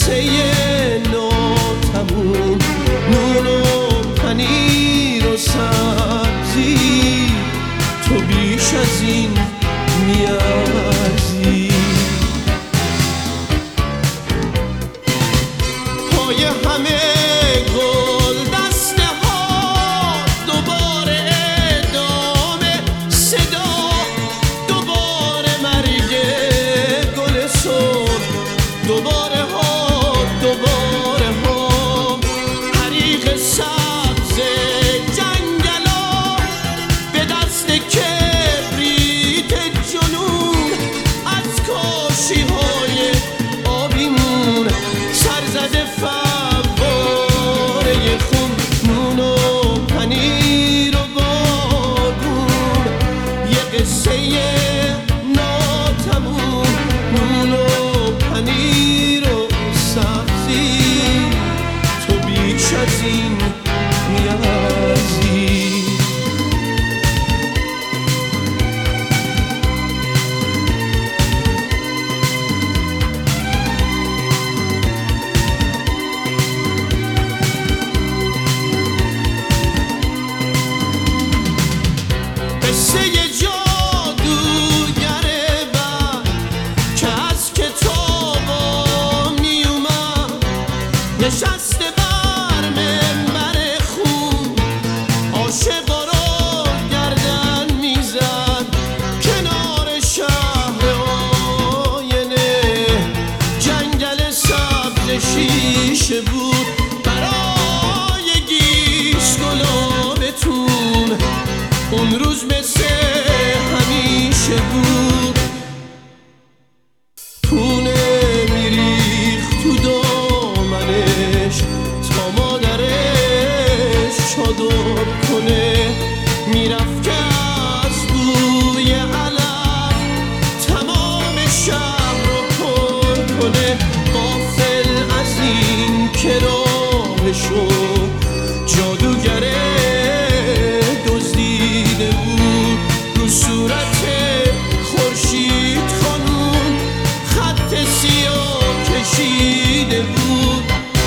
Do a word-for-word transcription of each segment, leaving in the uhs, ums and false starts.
قصه ناتموم، نون و پنیر و سبزی، تو بیش از این میارزی. پای همه گل دسته ها، دوباره ادامه صدا، دوباره مرگ گل سرخ، دوباره ها دوباره ها، حریق سبز جنگلا به دست کبریت جنون، از کاشی های آبیمون سرزده فواره خون، نون و پنیر و بادون، یه قصه ناتموم، نون و پنیر و سبزی، تو بیش از این میارزی. قصه جادوگر بد که از کتابا می اومد، نشسته بر منبر خون، عاشقا رو گردن میزد کنار شهر آینه، جنگل سبز شیشه بود برای گیس گلابتون، اون روز مثل همیشه بود، پونه میریخت تو دامنش تا مادرش چادر کنه، میرفت که از بوی علف تمام شهر رو پر کنه، غافل از این که راهشو جادوگره دزدیده بود، رو صورت خورشید خانون خط سیاه کشیده بود.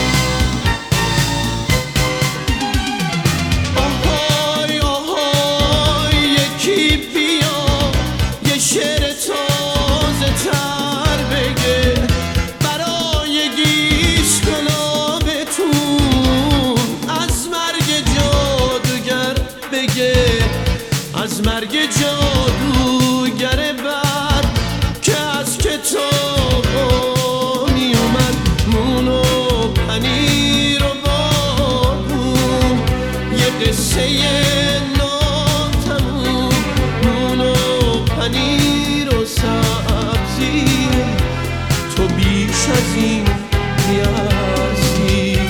آهای آهای یکی بیا یه شعر تازه تر بگه برای گیس گلابتون، از مرگ جادوگر بگه، از مرگ جادوگر بد که از کتابا می اومد، نون و پنیر و بادون، یه قصه ناتموم، نون و پنیر و سبزی، تو بیش از این میارزی.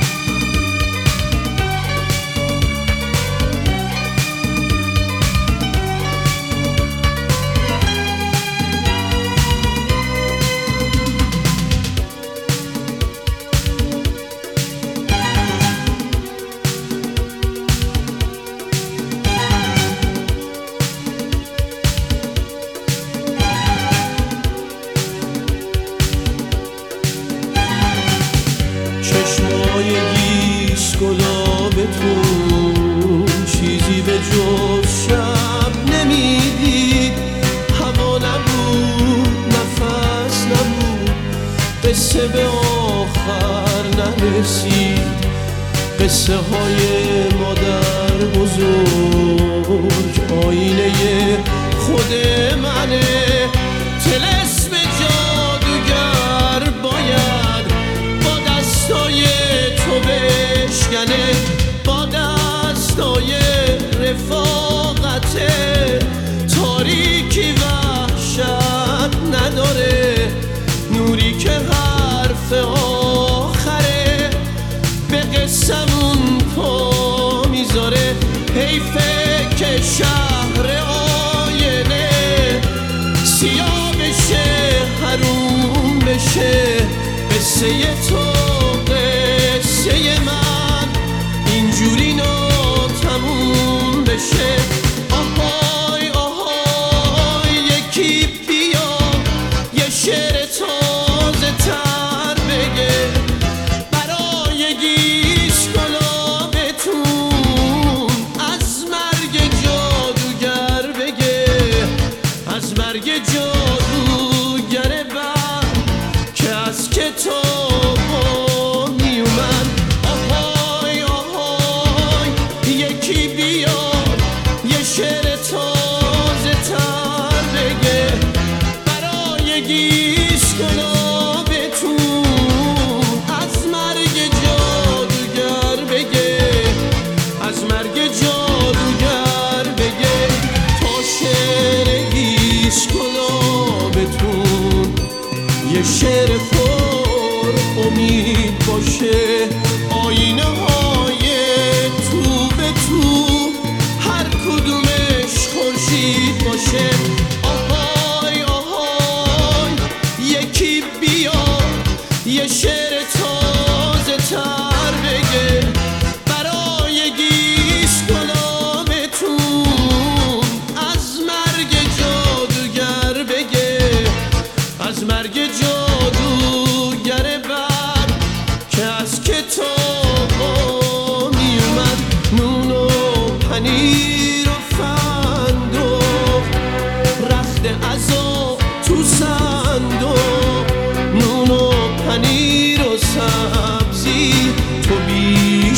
چشمای گیس گلابتون چیزی به جز شب نمیدید، هوا نبود نفس نبود، قصه به آخر نرسید، قصه های مادر بزرگ آینه خود منه، طلسم جادوگر باید با دستای تو بشکنه، با دستای رفاقت، تاریکی وحشت نداره، نوری که حرف آخره به قصمون پا میذاره، حیفه که شهر آینه سیاه بشه حروم بشه، قصه تو قصه من اینجوری ناتموم بشه. آهای آهای یکی بیا یه شعر تازه تر بگه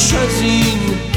بیش از این